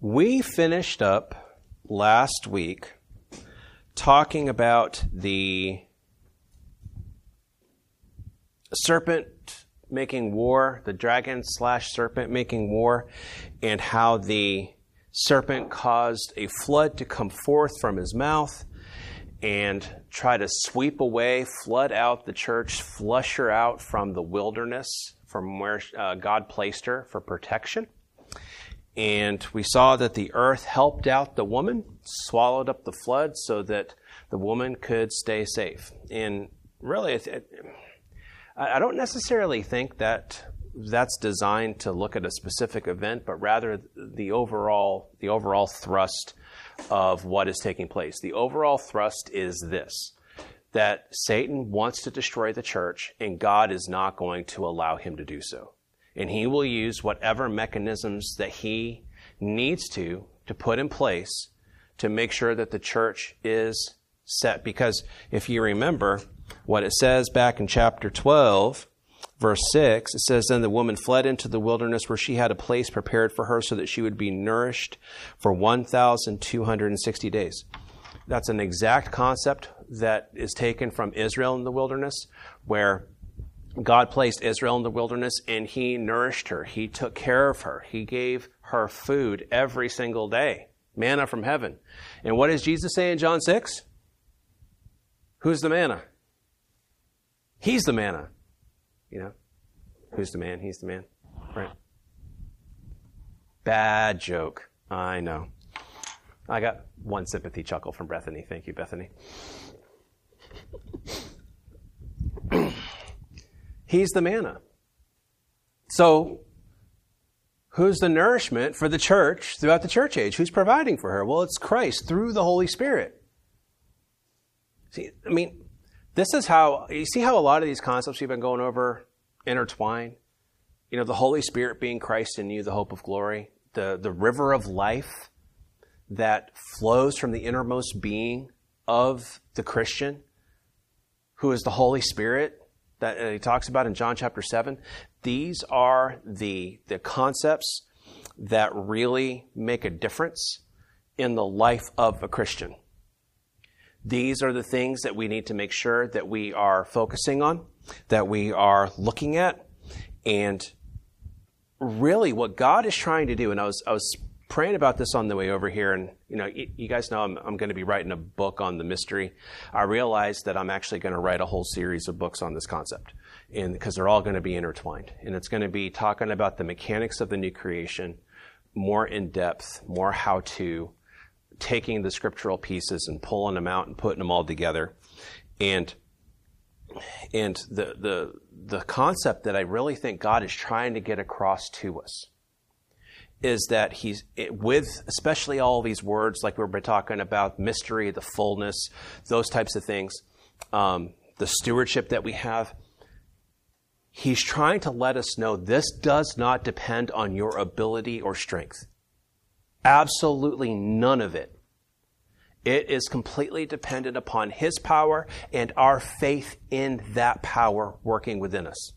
We finished up last week talking about the serpent making war, the dragon/serpent making war, and how the serpent caused a flood to come forth from his mouth and try to sweep away, flood out the church, flush her out from the wilderness, from where God placed her for protection. And we saw that the earth helped out the woman, swallowed up the flood so that the woman could stay safe. And really, I don't necessarily think that that's designed to look at a specific event, but rather the overall thrust of what is taking place. The overall thrust is this, that Satan wants to destroy the church, and God is not going to allow him to do so. And he will use whatever mechanisms that he needs to put in place to make sure that the church is set. Because if you remember what it says back in chapter 12, verse 6, it says, "Then the woman fled into the wilderness where she had a place prepared for her so that she would be nourished for 1,260 days. That's an exact concept that is taken from Israel in the wilderness, where God placed Israel in the wilderness and he nourished her. He took care of her. He gave her food every single day, manna from heaven. And what does Jesus say in John 6? Who's the manna? He's the manna. You know, who's the man? He's the man. Right. Bad joke. I know. I got one sympathy chuckle from Bethany. Thank you, Bethany. He's the manna. So, who's the nourishment for the church throughout the church age? Who's providing for her? Well, it's Christ through the Holy Spirit. See, I mean, this is how, you see how a lot of these concepts we've been going over intertwine? You know, the Holy Spirit being Christ in you, the hope of glory, the river of life that flows from the innermost being of the Christian, who is the Holy Spirit, that he talks about in John chapter 7. These are the concepts that really make a difference in the life of a Christian. These are the things that we need to make sure that we are focusing on, that we are looking at. And really what God is trying to do, and I was praying about this on the way over here, and you know, you guys know I'm going to be writing a book on the mystery. I realized that I'm actually going to write a whole series of books on this concept, and because they're all going to be intertwined, and it's going to be talking about the mechanics of the new creation, more in depth, more how to, taking the scriptural pieces and pulling them out and putting them all together, and the concept that I really think God is trying to get across to us is that he's, with especially all these words like we've been talking about, mystery, the fullness, those types of things, the stewardship that we have, he's trying to let us know this does not depend on your ability or strength. Absolutely none of it. It is completely dependent upon his power and our faith in that power working within us.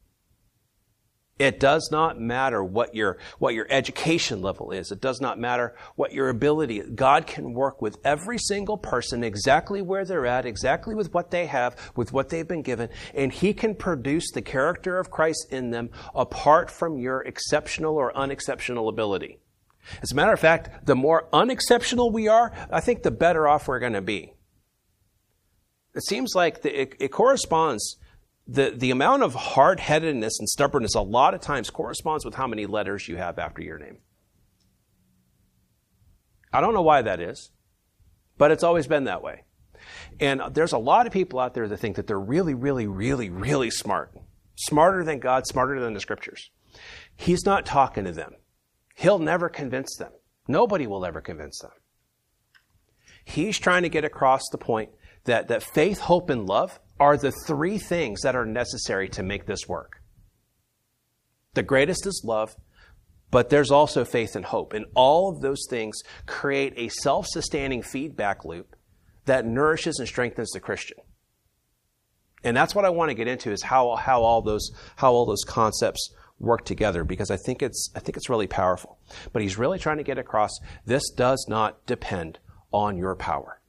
It does not matter what your education level is. It does not matter what your ability is. God can work with every single person exactly where they're at, exactly with what they have, with what they've been given, and he can produce the character of Christ in them apart from your exceptional or unexceptional ability. As a matter of fact, the more unexceptional we are, I think the better off we're going to be. It seems like it corresponds. The amount of hard-headedness and stubbornness a lot of times corresponds with how many letters you have after your name. I don't know why that is, but it's always been that way. And there's a lot of people out there that think that they're really, really, really, really smart. Smarter than God, smarter than the Scriptures. He's not talking to them. He'll never convince them. Nobody will ever convince them. He's trying to get across the point that faith, hope, and love are the three things that are necessary to make this work. The greatest is love, but there's also faith and hope. And all of those things create a self-sustaining feedback loop that nourishes and strengthens the Christian. And that's what I want to get into, is how all those concepts work together, because I think it's really powerful. But he's really trying to get across, this does not depend on your power.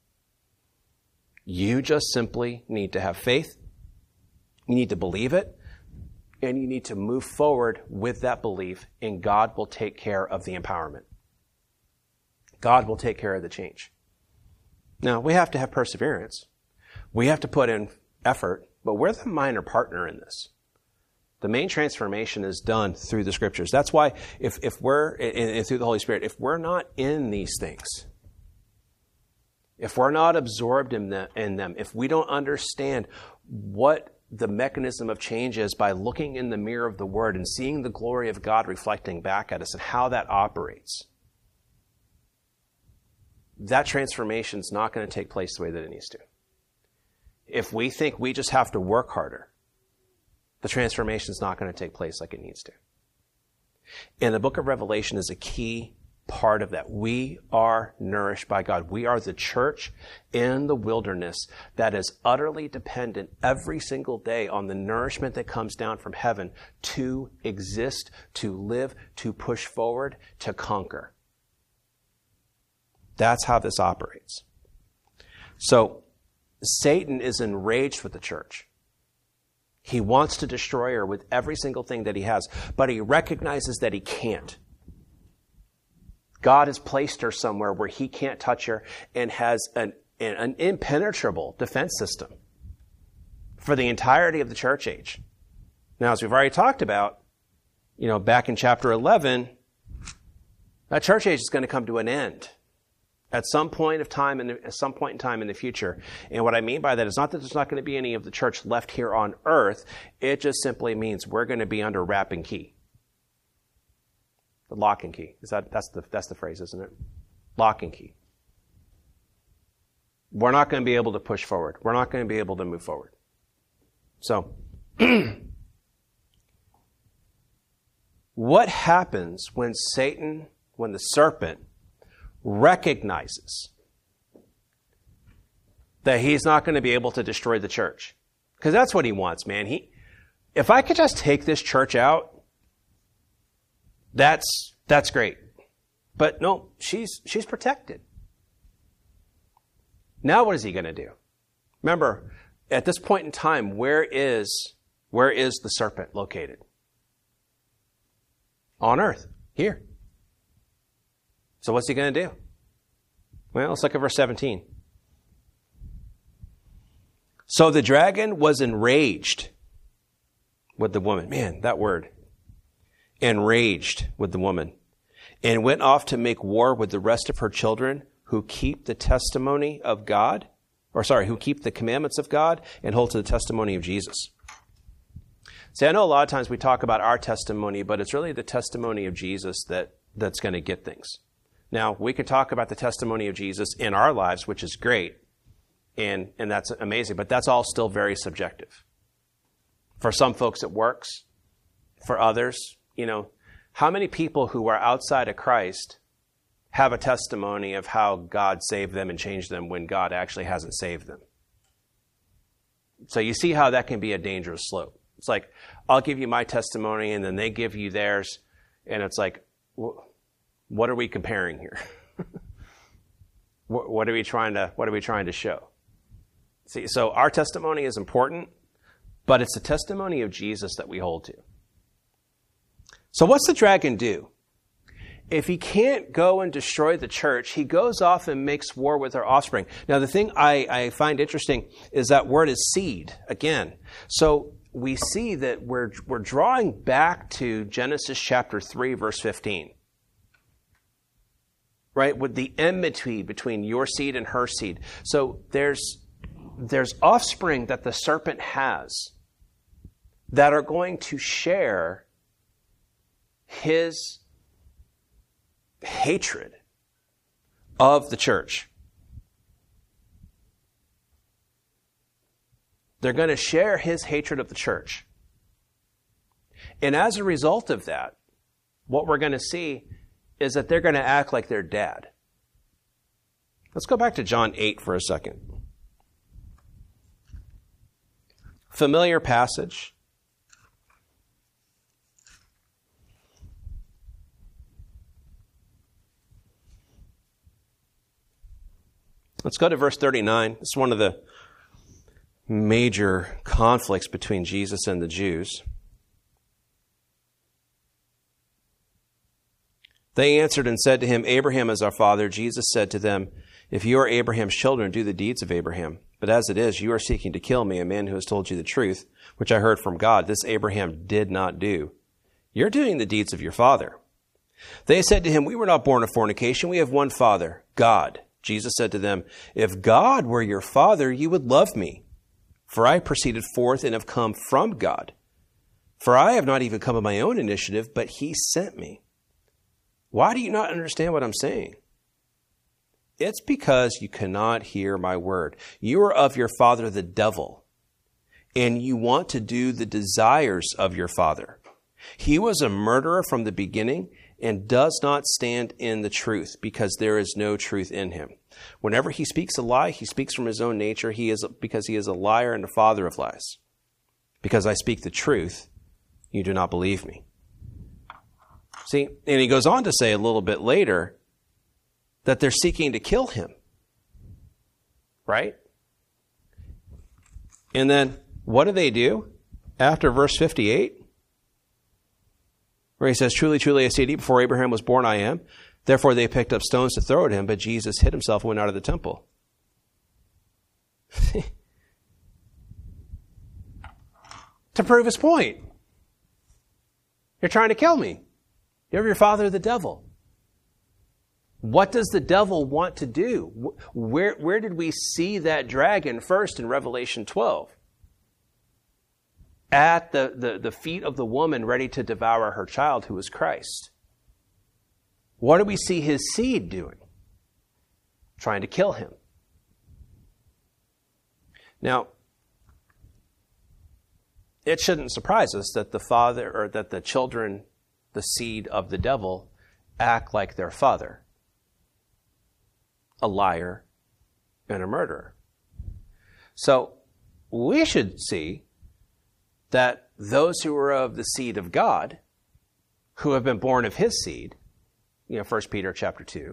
You just simply need to have faith. You need to believe it. And you need to move forward with that belief, and God will take care of the empowerment. God will take care of the change. Now, we have to have perseverance. We have to put in effort, but we're the minor partner in this. The main transformation is done through the Scriptures. That's why if we're, and through the Holy Spirit, if we're not in these things, if we're not absorbed in them, if we don't understand what the mechanism of change is by looking in the mirror of the Word and seeing the glory of God reflecting back at us and how that operates, that transformation is not going to take place the way that it needs to. If we think we just have to work harder, the transformation is not going to take place like it needs to. And the book of Revelation is a key part of that. We are nourished by God. We are the church in the wilderness that is utterly dependent every single day on the nourishment that comes down from heaven to exist, to live, to push forward, to conquer. That's how this operates. So, Satan is enraged with the church. He wants to destroy her with every single thing that he has, but he recognizes that he can't. God has placed her somewhere where he can't touch her and has an impenetrable defense system for the entirety of the church age. Now, as we've already talked about, back in chapter 11, that church age is going to come to an end at some point in time in the future. And what I mean by that is not that there's not going to be any of the church left here on earth. It just simply means we're going to be under wrap and key. The lock and key. That's the phrase, isn't it? Lock and key. We're not going to be able to push forward. We're not going to be able to move forward. So, what happens when the serpent, recognizes that he's not going to be able to destroy the church? Because that's what he wants, man. If I could just take this church out, that's great. But no, she's protected. Now what is he going to do? Remember, at this point in time, where is the serpent located? On earth, here. So what's he going to do? Well, let's look at verse 17. So the dragon was enraged with the woman. Man, that word. Enraged with the woman. And went off to make war with the rest of her children who keep the testimony of God. Who keep the commandments of God and hold to the testimony of Jesus. See, I know a lot of times we talk about our testimony, but it's really the testimony of Jesus that's going to get things. Now, we can talk about the testimony of Jesus in our lives, which is great, and that's amazing, but that's all still very subjective. For some folks, it works. For others, how many people who are outside of Christ have a testimony of how God saved them and changed them when God actually hasn't saved them? So you see how that can be a dangerous slope. It's like, I'll give you my testimony, and then they give you theirs, and it's like, what are we comparing here? What are we trying to show? See, so our testimony is important, but it's the testimony of Jesus that we hold to. So what's the dragon do? If he can't go and destroy the church, he goes off and makes war with our offspring. Now, the thing I find interesting is that word is seed, again. So we see that we're drawing back to Genesis chapter 3, verse 15. Right? With the enmity between your seed and her seed. So there's offspring that the serpent has that are going to share his hatred of the church. They're going to share his hatred of the church. And as a result of that, what we're going to see is that they're going to act like their dad. Let's go back to John 8 for a second. Familiar passage. Let's go to verse 39. It's one of the major conflicts between Jesus and the Jews. They answered and said to him, Abraham is our father. Jesus said to them, if you are Abraham's children, do the deeds of Abraham. But as it is, you are seeking to kill me, a man who has told you the truth, which I heard from God. This Abraham did not do. You're doing the deeds of your father. They said to him, we were not born of fornication. We have one father, God. Jesus said to them, if God were your father, you would love me. For I proceeded forth and have come from God. For I have not even come of my own initiative, but he sent me. Why do you not understand what I'm saying? It's because you cannot hear my word. You are of your father, the devil, and you want to do the desires of your father. He was a murderer from the beginning and does not stand in the truth because there is no truth in him. Whenever he speaks a lie, he speaks from his own nature. Because he is a liar and the father of lies. Because I speak the truth, you do not believe me. See, and he goes on to say a little bit later that they're seeking to kill him. Right? And then what do? After verse 58? Where he says, truly, truly, I say to you, before Abraham was born, I am. Therefore they picked up stones to throw at him, but Jesus hid himself and went out of the temple. To prove his point. You're trying to kill me. You're your father, the devil. What does the devil want to do? Where did we see that dragon first in Revelation 12? At the feet of the woman ready to devour her child, who is Christ. What do we see his seed doing? Trying to kill him. Now, it shouldn't surprise us that the father, or that the children, the seed of the devil, act like their father. A liar and a murderer. So, we should see that those who are of the seed of God, who have been born of his seed, 1 Peter chapter 2,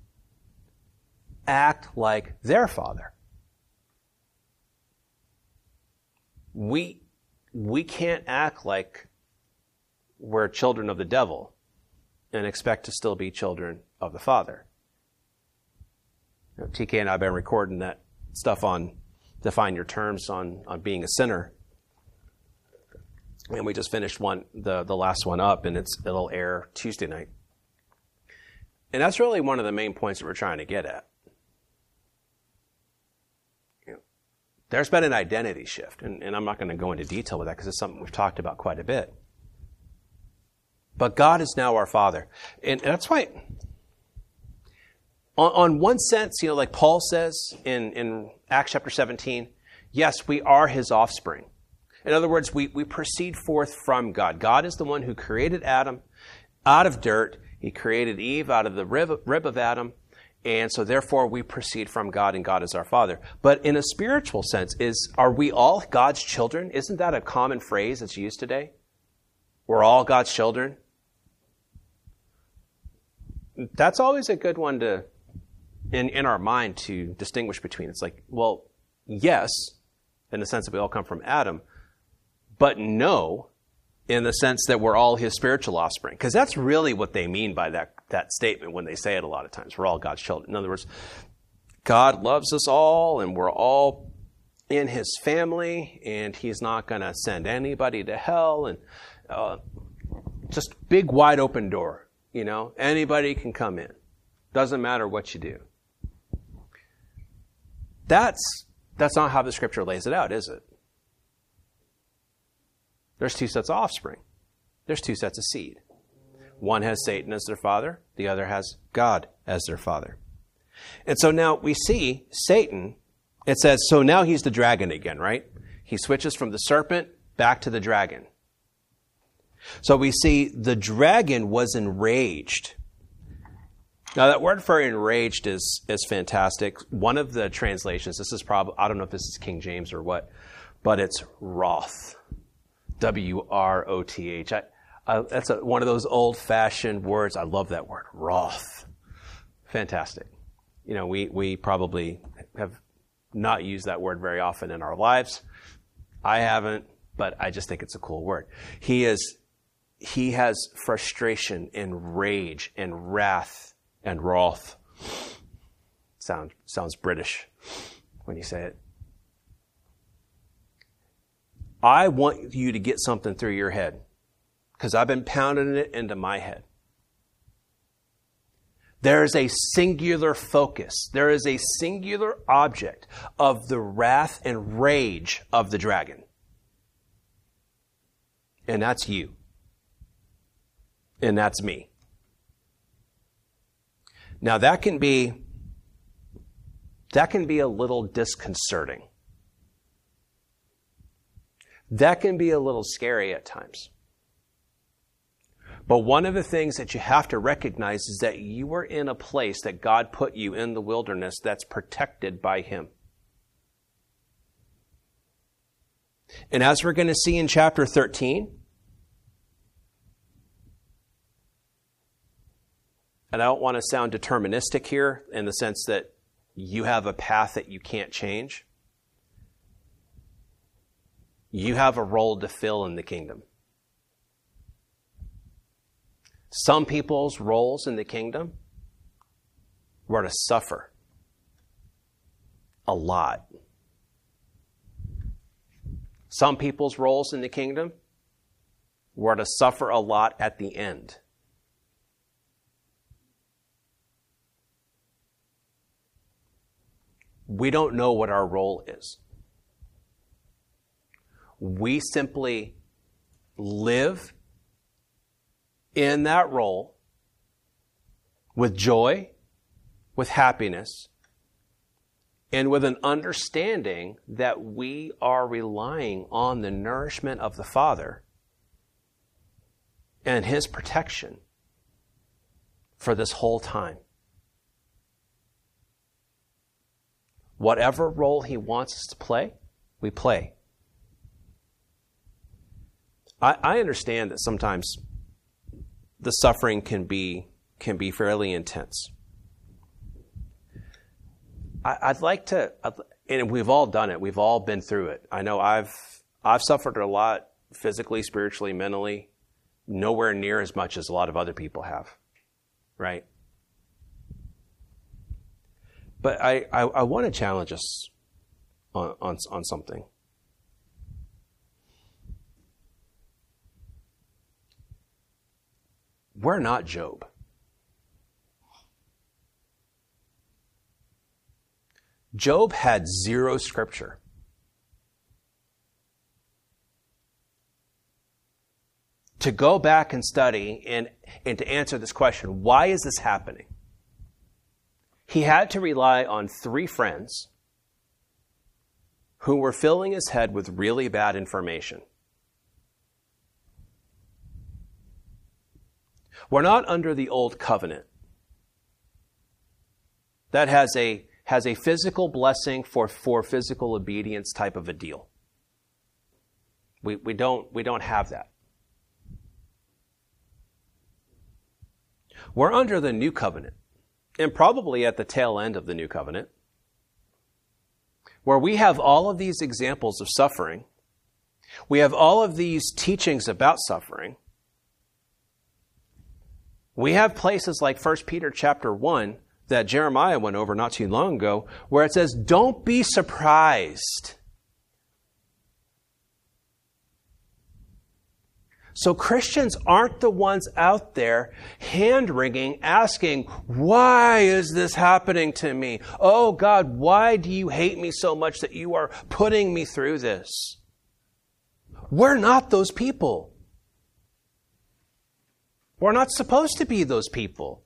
act like their father. We can't act like we're children of the devil and expect to still be children of the Father. TK and I have been recording that stuff on Define Your Terms on being a sinner. And we just finished the last one up, and it'll air Tuesday night. And that's really one of the main points that we're trying to get at. There's been an identity shift, and I'm not going to go into detail with that because it's something we've talked about quite a bit. But God is now our Father. And that's why, on one sense, like Paul says in Acts chapter 17, yes, we are his offspring. In other words, we proceed forth from God. God is the one who created Adam out of dirt. He created Eve out of the rib of Adam. And so therefore we proceed from God, and God is our Father. But in a spiritual sense, are we all God's children? Isn't that a common phrase that's used today? We're all God's children. That's always a good one to, in our mind, to distinguish between. It's like, well, yes, in the sense that we all come from Adam, but no, in the sense that we're all his spiritual offspring. Because that's really what they mean by that statement when they say it a lot of times. We're all God's children. In other words, God loves us all, and we're all in his family, and he's not going to send anybody to hell. And just big, wide open door. Anybody can come in. Doesn't matter what you do. That's not how the scripture lays it out, is it? There's two sets of offspring. There's two sets of seed. One has Satan as their father. The other has God as their father. And so now we see Satan. It says, so now he's the dragon again, right? He switches from the serpent back to the dragon. So we see the dragon was enraged. Now that word for enraged is fantastic. One of the translations, this is probably, I don't know if this is King James or what, but it's wroth. W-R-O-T-H. That's one of those old-fashioned words. I love that word, wroth. Fantastic. we probably have not used that word very often in our lives. I haven't, but I just think it's a cool word. He has frustration and rage and wrath and wrath. Sounds British when you say it. I want you to get something through your head because I've been pounding it into my head. There is a singular focus. There is a singular object of the wrath and rage of the dragon. And that's you. And that's me. Now that can be a little disconcerting. That can be a little scary at times. But one of the things that you have to recognize is that you are in a place that God put you in the wilderness that's protected by Him. And as we're going to see in chapter 13, and I don't want to sound deterministic here in the sense that you have a path that you can't change. You have a role to fill in the kingdom. Some people's roles in the kingdom were to suffer a lot. Some people's roles in the kingdom were to suffer a lot at the end. We don't know what our role is. We simply live in that role with joy, with happiness, and with an understanding that we are relying on the nourishment of the Father and His protection for this whole time. Whatever role He wants us to play, we play. I understand that sometimes the suffering can be fairly intense. I'd like to, and we've all done it. We've all been through it. I know I've suffered a lot physically, spiritually, mentally, nowhere near as much as a lot of other people have, right? But I want to challenge us on something. We're not Job. Job had zero scripture. To go back and study and to answer this question, why is this happening? He had to rely on 3 friends who were filling his head with really bad information. We're not under the old covenant. That has a physical blessing for physical obedience type of a deal. We don't have that. We're under the new covenant, and probably at the tail end of the new covenant, where we have all of these examples of suffering. We have all of these teachings about suffering. We have places like 1 Peter chapter 1 that Jeremiah went over not too long ago, where it says, don't be surprised. So Christians aren't the ones out there hand-wringing, asking, why is this happening to me? Oh God, why do you hate me so much that you are putting me through this? We're not those people. We're not supposed to be those people.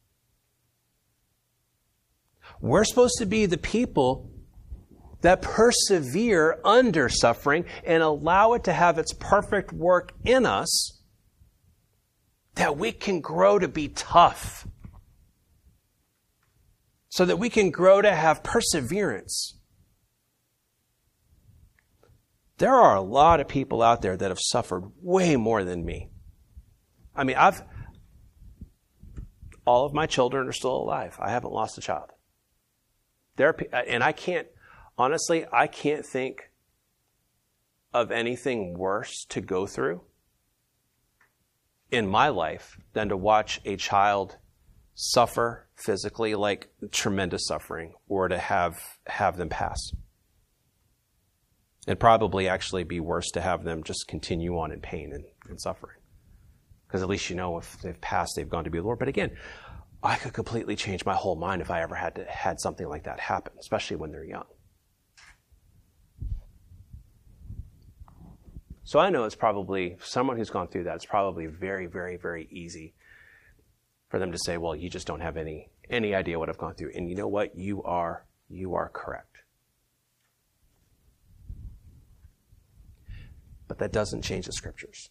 We're supposed to be the people that persevere under suffering and allow it to have its perfect work in us, that we can grow to be tough, so that we can grow to have perseverance. There are a lot of people out there that have suffered way more than me. I mean, all of my children are still alive. I haven't lost a child. And I can't think of anything worse to go through in my life than to watch a child suffer physically, like tremendous suffering, or to have them pass. It'd probably actually be worse to have them just continue on in pain and suffering. Because at least you know if they've passed, they've gone to be with the Lord. But again, I could completely change my whole mind if I ever had something like that happen, especially when they're young. So I know it's probably, someone who's gone through that, it's probably very, very, very easy for them to say, well, you just don't have any idea what I've gone through. And you know what? You are correct. But that doesn't change the scriptures.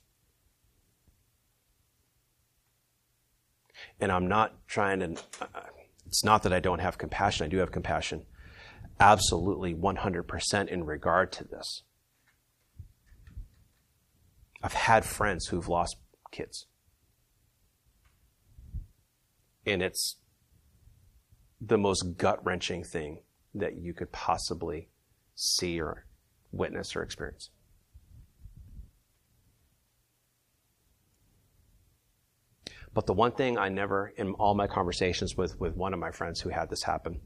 And I'm not trying to, it's not that I don't have compassion. I do have compassion. Absolutely 100% in regard to this. I've had friends who've lost kids. And it's the most gut-wrenching thing that you could possibly see or witness or experience. But the one thing I never, in all my conversations with one of my friends who had this happen,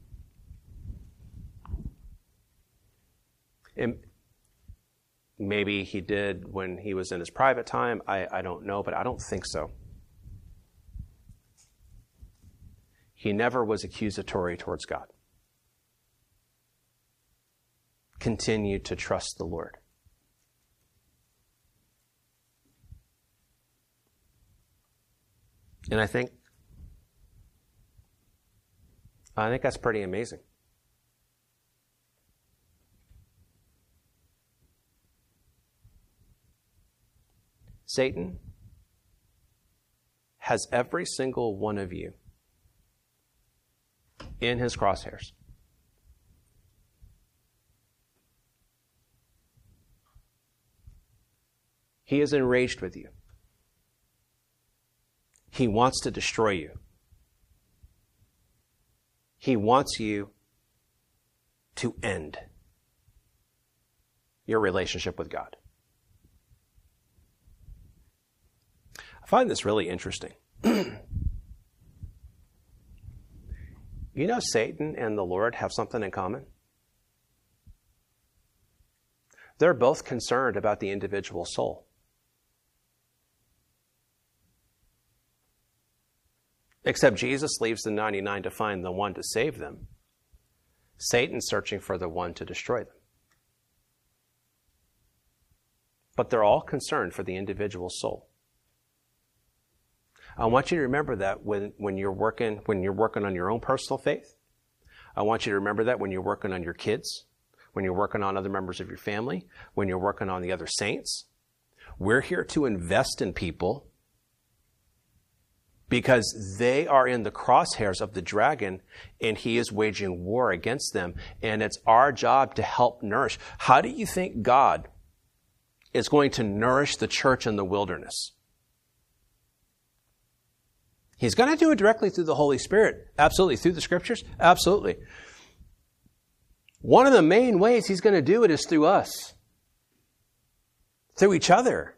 and maybe he did when he was in his private time, I don't know, but I don't think so. He never was accusatory towards God. Continued to trust the Lord. And I think that's pretty amazing. Satan has every single one of you in his crosshairs. He is enraged with you. He wants to destroy you. He wants you to end your relationship with God. I find this really interesting. You know, Satan and the Lord have something in common. They're both concerned about the individual soul. Except Jesus leaves the 99 to find the one to save them. Satan's searching for the one to destroy them. But they're all concerned for the individual soul. I want you to remember that when you're working on your own personal faith. I want you to remember that when you're working on your kids, when you're working on other members of your family, when you're working on the other saints. We're here to invest in people because they are in the crosshairs of the dragon and he is waging war against them. And it's our job to help nourish. How do you think God is going to nourish the church in the wilderness? He's going to do it directly through the Holy Spirit. Absolutely. Through the scriptures? Absolutely. One of the main ways he's going to do it is through us. Through each other.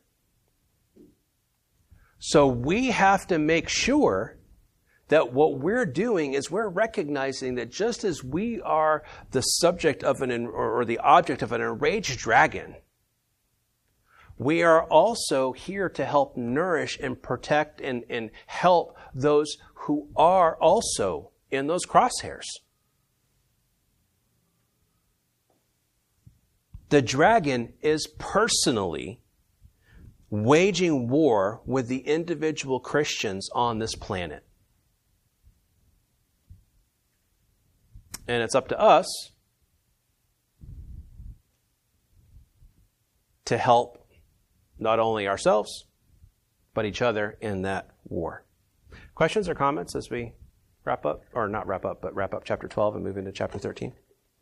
So we have to make sure that what we're doing is we're recognizing that just as we are the subject of or the object of an enraged dragon, we are also here to help nourish and protect and help those who are also in those crosshairs. The dragon is personally waging war with the individual Christians on this planet. And it's up to us to help not only ourselves, but each other in that war. Questions or comments as we wrap up? Or not wrap up, but wrap up chapter 12 and move into chapter 13?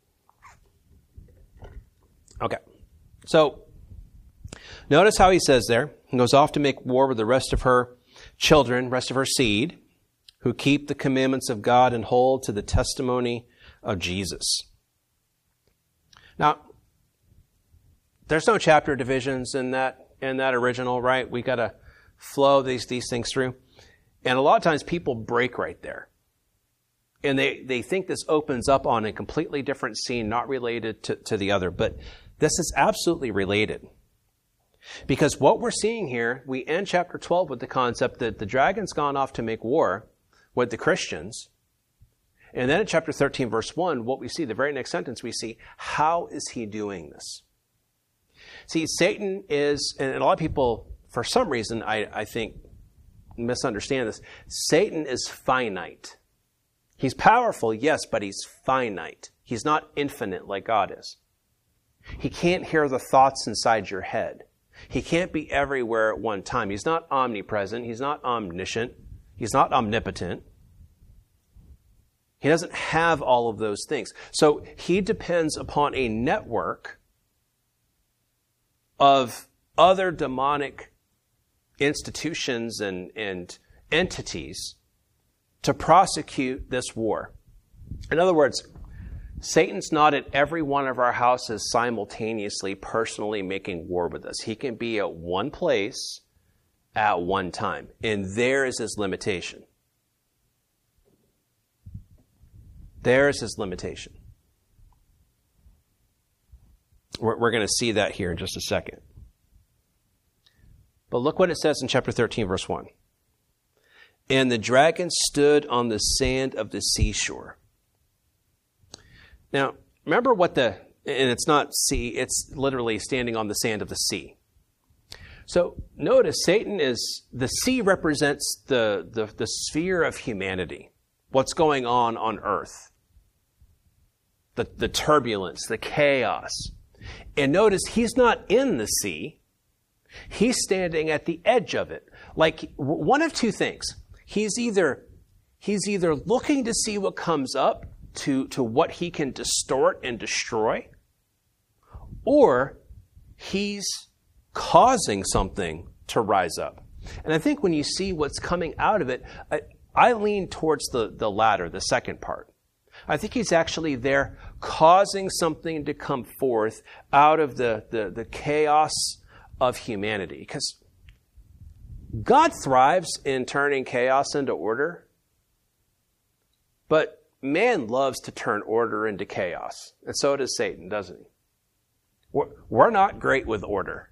Okay. So, notice how he says there, he goes off to make war with the rest of her children, rest of her seed, who keep the commandments of God and hold to the testimony of Jesus. Now, there's no chapter divisions in that original, right? We got to flow these things through. And a lot of times people break right there. And they think this opens up on a completely different scene, not related to the other. But this is absolutely related. Because what we're seeing here, we end chapter 12 with the concept that the dragon's gone off to make war with the Christians. And then in chapter 13, verse 1, what we see, the very next sentence, we see, how is he doing this? See, Satan is, and a lot of people, for some reason, I think, misunderstand this. Satan is finite. He's powerful, yes, but he's finite. He's not infinite like God is. He can't hear the thoughts inside your head. He can't be everywhere at one time. He's not omnipresent. He's not omniscient. He's not omnipotent. He doesn't have all of those things. So he depends upon a network of other demonic institutions and entities to prosecute this war. In other words, Satan's not at every one of our houses simultaneously, personally making war with us. He can be at one place at one time. And there is his limitation. There is his limitation. We're going to see that here in just a second. But look what it says in chapter 13, verse 1. And the dragon stood on the sand of the seashore. Now, remember and it's not sea, it's literally standing on the sand of the sea. So notice the sea represents the sphere of humanity. What's going on earth. The turbulence, the chaos. And notice he's not in the sea. He's standing at the edge of it. Like one of two things. He's either looking to see what comes up to what he can distort and destroy, or he's causing something to rise up. And I think when you see what's coming out of it, I lean towards the latter, the second part. I think he's actually there causing something to come forth out of the chaos of humanity. Because God thrives in turning chaos into order, but man loves to turn order into chaos. And so does Satan, doesn't he? We're not great with order.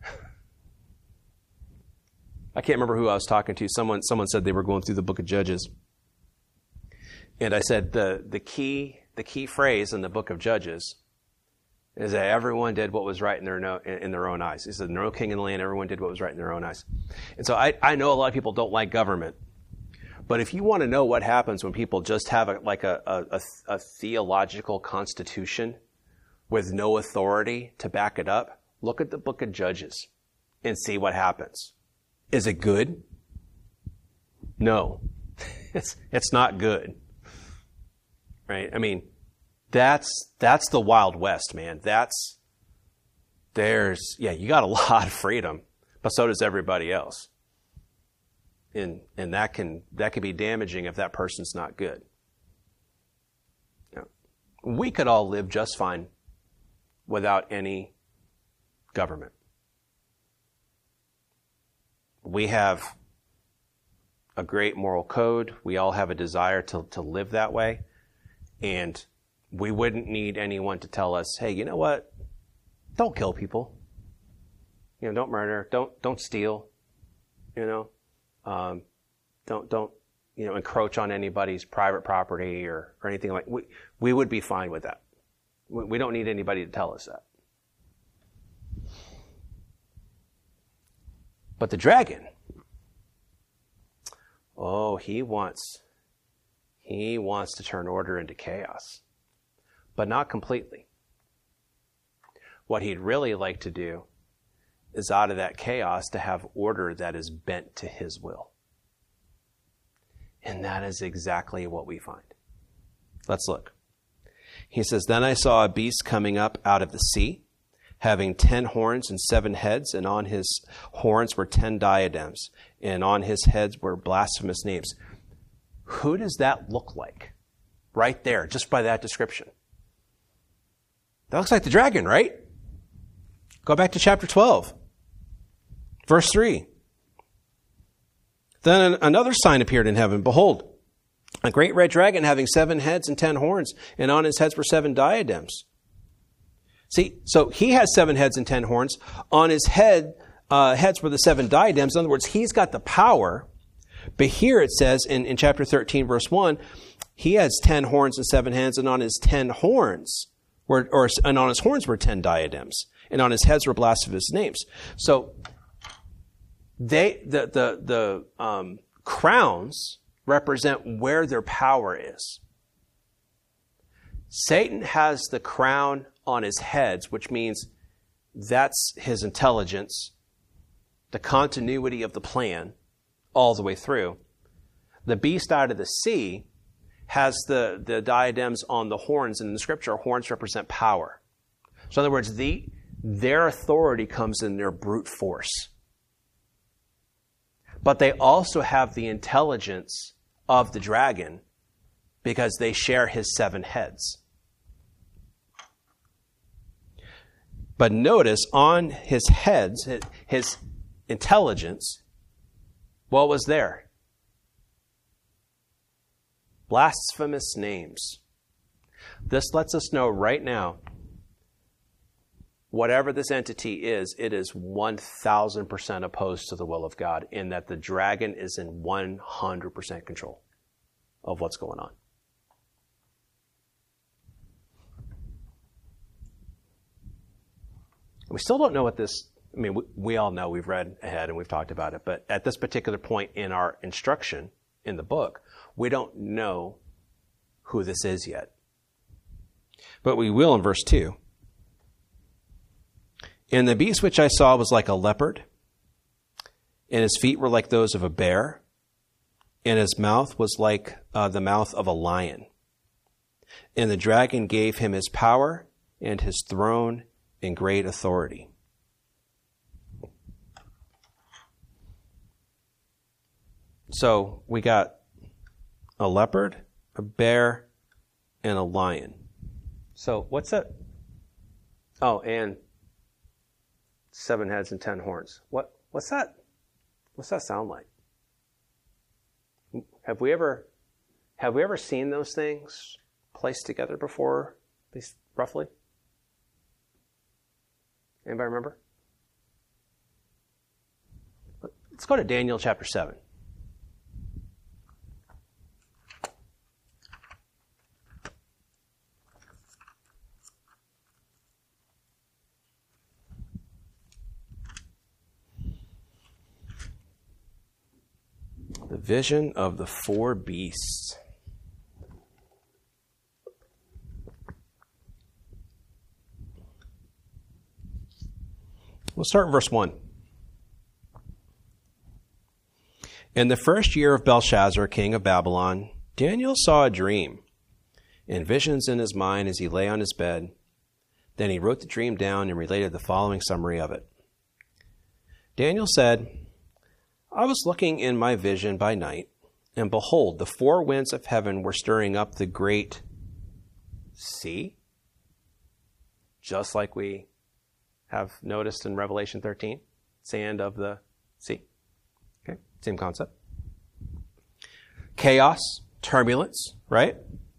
I can't remember who I was talking to. Someone said they were going through the book of Judges. And I said the key phrase in the book of Judges is that everyone did what was right in their own eyes. He said, no king in the land, everyone did what was right in their own eyes. And so I know a lot of people don't like government. But if you want to know what happens when people just have a theological constitution with no authority to back it up, look at the book of Judges and see what happens. Is it good? No. It's not good. Right? I mean, that's the Wild West, man. You got a lot of freedom, but so does everybody else. And that can be damaging if that person's not good. We could all live just fine without any government. We have a great moral code. We all have a desire to live that way. And we wouldn't need anyone to tell us, hey, you know what? Don't kill people. Don't murder. Don't steal. Don't encroach on anybody's private property or anything like. We would be fine with that. We don't need anybody to tell us that. But the dragon, he wants to turn order into chaos, but not completely. What he'd really like to do is out of that chaos to have order that is bent to his will. And that is exactly what we find. Let's look. He says, Then I saw a beast coming up out of the sea, having 10 horns and 7 heads, and on his horns were 10 diadems, and on his heads were blasphemous names. Who does that look like? Right there, just by that description. That looks like the dragon, right? Go back to chapter 12, verse 3. Then another sign appeared in heaven. Behold, a great red dragon having 7 heads and 10 horns, and on his heads were 7 diadems. See, so he has 7 heads and 10 horns. On his heads were the 7 diadems. In other words, he's got the power. But here it says in chapter 13, verse 1, he has 10 horns and 7 heads, and on his 10 horns and on his horns were 10 diadems, and on his heads were blasphemous names. So the crowns represent where their power is. Satan has the crown on his heads, which means that's his intelligence, the continuity of the plan all the way through. The beast out of the sea has the diadems on the horns, and in the scripture, horns represent power. So in other words, their authority comes in their brute force. But they also have the intelligence of the dragon because they share his 7 heads. But notice on his heads, his intelligence, what was there? Blasphemous names. This lets us know right now, whatever this entity is, it is 1,000% opposed to the will of God, in that the dragon is in 100% control of what's going on. We still don't know what this, I mean, we all know, we've read ahead and we've talked about it, but at this particular point in our instruction in the book, we don't know who this is yet. But we will in verse 2. And the beast which I saw was like a leopard, and his feet were like those of a bear, and his mouth was like the mouth of a lion. And the dragon gave him his power and his throne and great authority. So we got a leopard, a bear, and a lion. So what's that? Oh, and 7 heads and 10 horns. What's that? What's that sound like? Have we ever seen those things placed together before, at least roughly? Anybody remember? Let's go to Daniel chapter 7. The vision of the 4 beasts. We'll start in verse 1. In the first year of Belshazzar, king of Babylon, Daniel saw a dream and visions in his mind as he lay on his bed. Then he wrote the dream down and related the following summary of it. Daniel said, I was looking in my vision by night, and behold, the 4 winds of heaven were stirring up the great sea, just like we have noticed in Revelation 13, sand of the sea. Okay, same concept. Chaos, turbulence, right?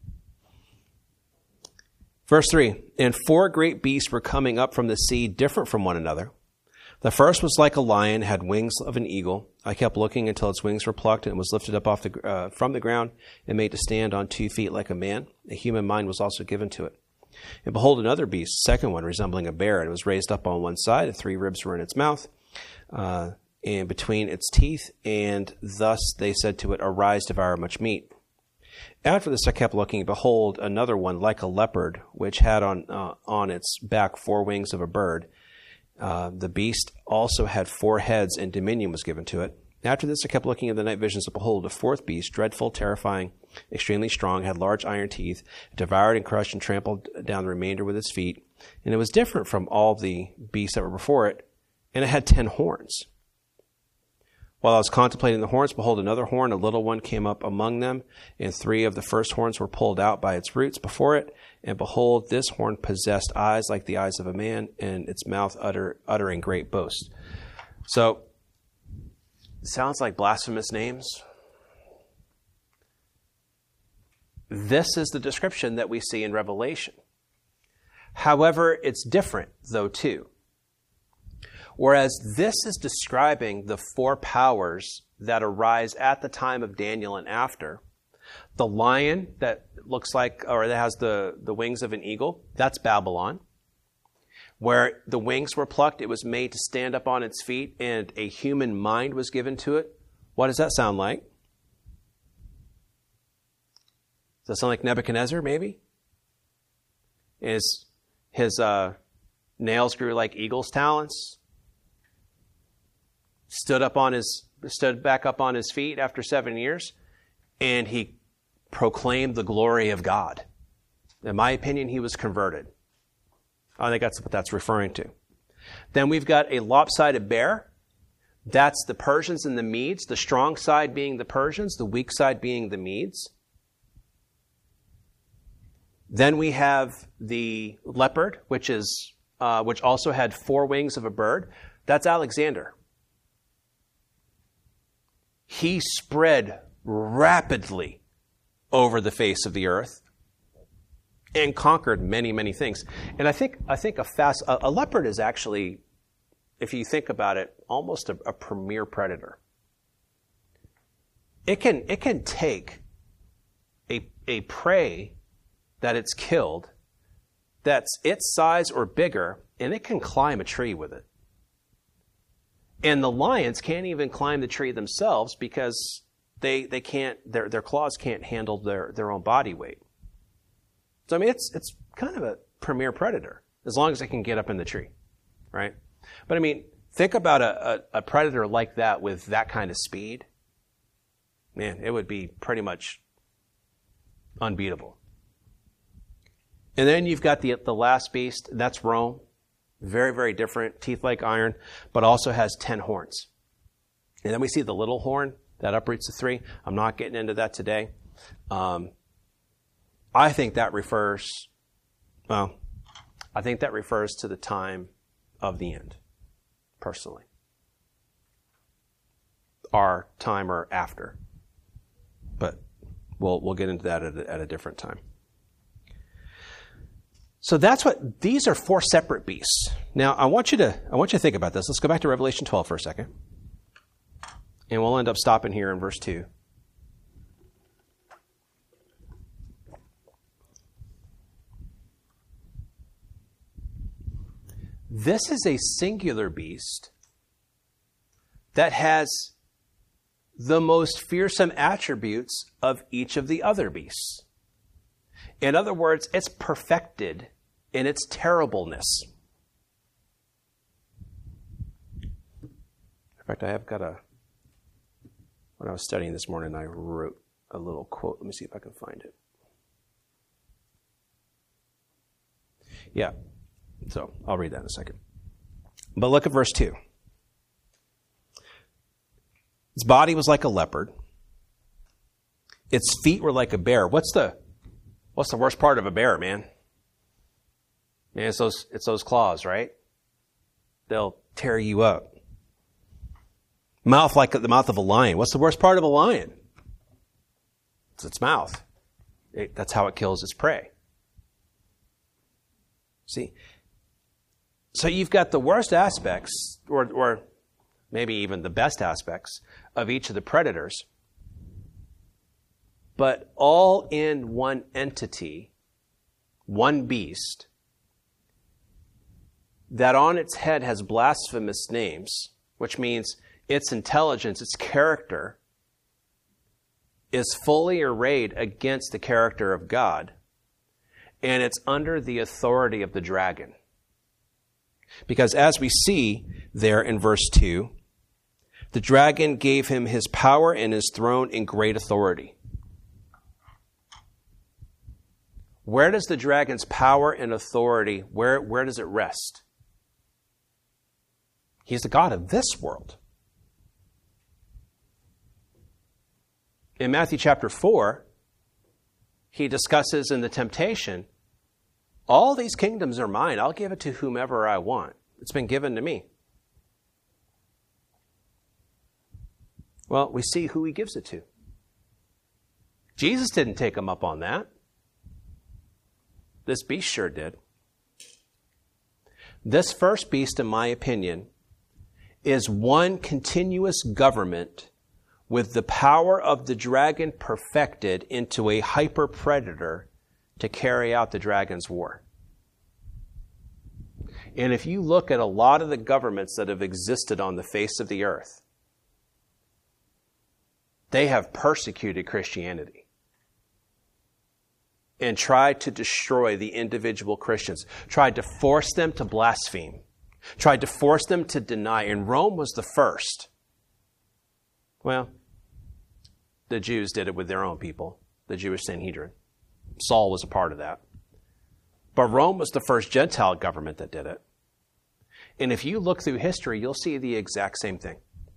Verse 3, and 4 great beasts were coming up from the sea, different from one another. The first was like a lion, had wings of an eagle. I kept looking until its wings were plucked and it was lifted up from the ground and made to stand on 2 feet like a man. A human mind was also given to it. And behold, another beast, second one, resembling a bear. It was raised up on one side, and 3 ribs were in its mouth, and between its teeth, and thus they said to it, Arise, devour much meat. After this I kept looking, behold, another one, like a leopard, which had on its back 4 wings of a bird. The beast also had 4 heads, and dominion was given to it. After this I kept looking at the night visions, and behold, a 4th beast, dreadful, terrifying, extremely strong, had large iron teeth, devoured and crushed and trampled down the remainder with its feet. And it was different from all the beasts that were before it, and it had 10 horns. While I was contemplating the horns, behold, another horn, a little one, came up among them, and 3 of the first horns were pulled out by its roots before it. And behold, this horn possessed eyes like the eyes of a man, and its mouth uttering great boast. So, sounds like blasphemous names. This is the description that we see in Revelation. However, it's different, though, too. Whereas this is describing the 4 powers that arise at the time of Daniel and after. The lion that looks like, or that has the wings of an eagle, that's Babylon. Where the wings were plucked, it was made to stand up on its feet, and a human mind was given to it. What does that sound like? Does that sound like Nebuchadnezzar, maybe? His nails grew like eagle's talons. Stood back up on his feet after 7 years, and he proclaimed the glory of God. In my opinion, he was converted. I think that's what that's referring to. Then we've got a lopsided bear. That's the Persians and the Medes, the strong side being the Persians, the weak side being the Medes. Then we have the leopard, which also had 4 wings of a bird. That's Alexander. He spread rapidly over the face of the earth and conquered many, many things. And I think a leopard is actually, if you think about it, almost a premier predator. It can take a prey that it's killed that's its size or bigger, and it can climb a tree with it. And the lions can't even climb the tree themselves because they can't, their claws can't handle their own body weight. So I mean, it's kind of a premier predator as long as it can get up in the tree, right? But I mean, think about a predator like that with that kind of speed. Man, it would be pretty much unbeatable. And then you've got the last beast, that's Rome. Very, very different, teeth like iron, but also has 10 horns. And then we see the little horn that uproots the 3. I'm not getting into that today. I think that refers to the time of the end, personally. Our time or after. But we'll get into that at a different time. So these are 4 separate beasts. Now, I want you to think about this. Let's go back to Revelation 12 for a second. And we'll end up stopping here in verse 2. This is a singular beast that has the most fearsome attributes of each of the other beasts. In other words, it's perfected in its terribleness. In fact, I have got when I was studying this morning, I wrote a little quote. Let me see if I can find it. Yeah, so I'll read that in a second. But look at verse 2. Its body was like a leopard. Its feet were like a bear. What's the worst part of a bear, man? Man, it's those claws, right? They'll tear you up. Mouth like the mouth of a lion. What's the worst part of a lion? It's its mouth. That's how it kills its prey. See? So you've got the worst aspects, or maybe even the best aspects, of each of the predators, but all in one entity, one beast, that on its head has blasphemous names, which means its intelligence, its character, is fully arrayed against the character of God, and it's under the authority of the dragon. Because as we see there in verse 2, the dragon gave him his power and his throne and great authority. Where does the dragon's power and authority, where does it rest? He's the god of this world. In Matthew chapter 4, he discusses in the temptation, all these kingdoms are mine. I'll give it to whomever I want. It's been given to me. Well, we see who he gives it to. Jesus didn't take him up on that. This beast sure did. This first beast, in my opinion, is one continuous government with the power of the dragon perfected into a hyper-predator to carry out the dragon's war. And if you look at a lot of the governments that have existed on the face of the earth, they have persecuted Christianity and tried to destroy the individual Christians, tried to force them to blaspheme, tried to force them to deny. And Rome was the first. Well, the Jews did it with their own people, the Jewish Sanhedrin. Saul was a part of that. But Rome was the first Gentile government that did it. And if you look through history, you'll see the exact same thing.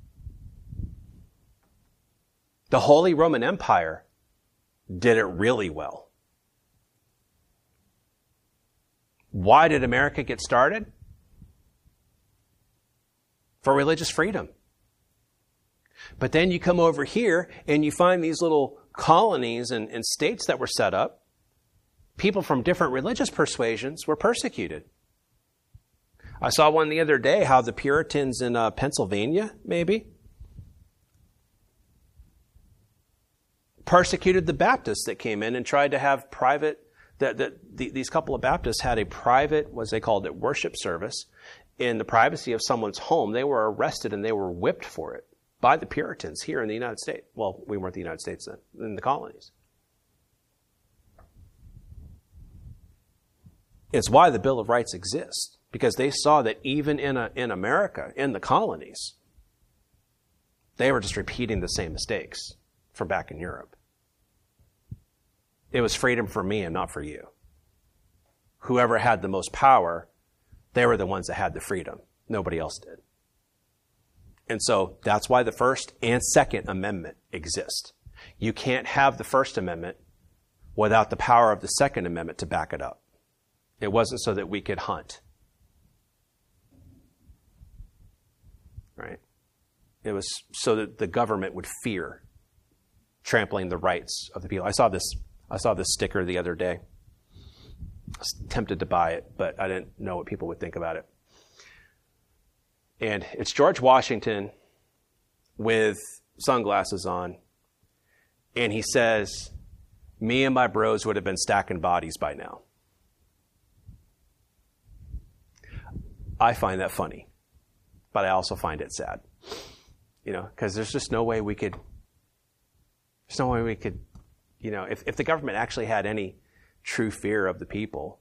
The Holy Roman Empire did it really well. Why did America get started? For religious freedom. But then you come over here and you find these little colonies and states that were set up. People from different religious persuasions were persecuted. I saw one the other day, how the Puritans in Pennsylvania, maybe, persecuted the Baptists that came in and tried to have private, these couple of Baptists had a private, what they called it, worship service in the privacy of someone's home. They were arrested and they were whipped for it by the Puritans here in the United States. Well, we weren't the United States then, in the colonies. It's why the Bill of Rights exists, because they saw that even in America, in the colonies, they were just repeating the same mistakes from back in Europe. It was freedom for me and not for you. Whoever had the most power, they were the ones that had the freedom. Nobody else did. And so that's why the First and Second Amendment exist. You can't have the First Amendment without the power of the Second Amendment to back it up. It wasn't so that we could hunt. Right? It was so that the government would fear trampling the rights of the people. I saw this sticker the other day. I was tempted to buy it, but I didn't know what people would think about it. And it's George Washington with sunglasses on, and he says, "Me and my bros would have been stacking bodies by now." I find that funny, but I also find it sad. Because there's just no way we could, if the government actually had any true fear of the people,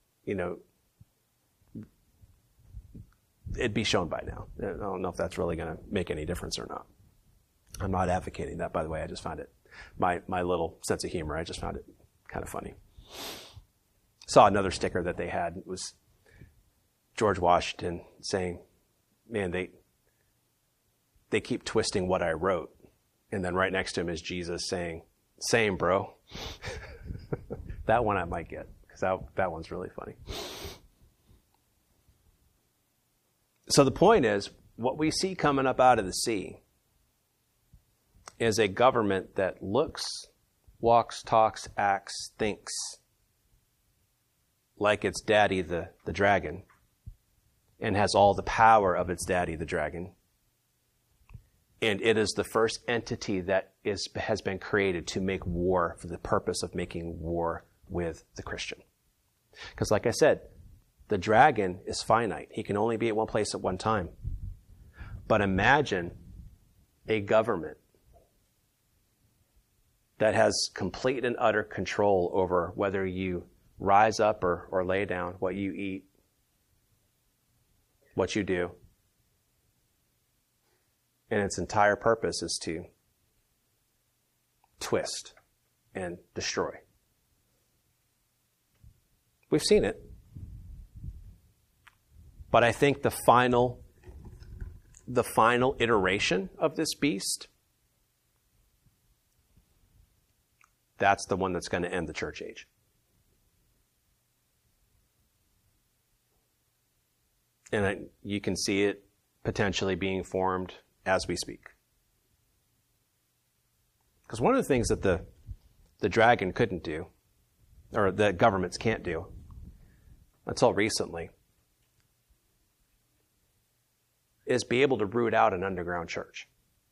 it'd be shown by now. I don't know if that's really going to make any difference or not. I'm not advocating that, by the way. I just found it, my little sense of humor, I just found it kind of funny. Saw another sticker that they had. It was George Washington saying, "Man, they keep twisting what I wrote." And then right next to him is Jesus saying, "Same, bro." That one I might get, because that one's really funny. So the point is, what we see coming up out of the sea is a government that looks, walks, talks, acts, thinks like its daddy, the dragon, and has all the power of its daddy, the dragon. And it is the first entity that has been created to make war for the purpose of making war with the Christian. Because like I said, the dragon is finite. He can only be at one place at one time. But imagine a government that has complete and utter control over whether you rise up or lay down, what you eat, what you do. And its entire purpose is to twist and destroy. We've seen it. But I think the final iteration of this beast that's the one that's going to end the church age. And you can see it potentially being formed as we speak. Because one of the things that the dragon couldn't do, or that governments can't do, until recently, is be able to root out an underground church.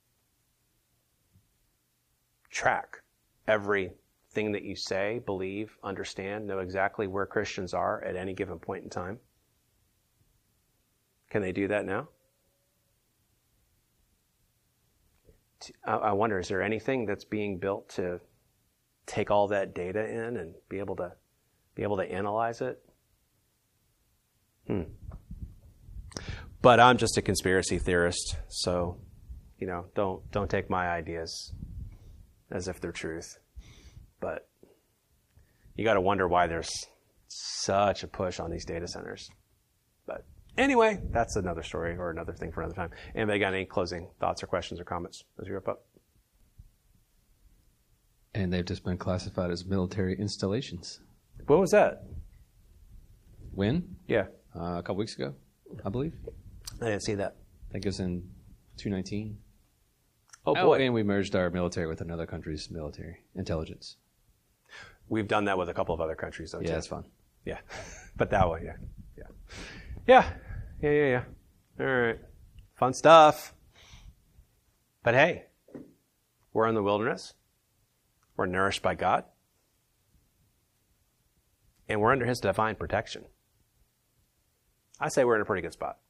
Track everything that you say, believe, understand, know exactly where Christians are at any given point in time. Can they do that now? I wonder, is there anything that's being built to take all that data in and be able to analyze it? But I'm just a conspiracy theorist, so don't take my ideas as if they're truth. But you got to wonder why there's such a push on these data centers. But anyway, that's another story or another thing for another time. Anybody got any closing thoughts or questions or comments as we wrap up? And they've just been classified as military installations. What was that? When? Yeah. A couple weeks ago, I believe. I didn't see that. I think it was in 2019. Oh, boy. And we merged our military with another country's military intelligence. We've done that with a couple of other countries, though, Yeah, too. that's fun. Yeah. But that way, yeah. Yeah. All right. Fun stuff. But hey, we're in the wilderness. We're nourished by God. And we're under His divine protection. I say we're in a pretty good spot.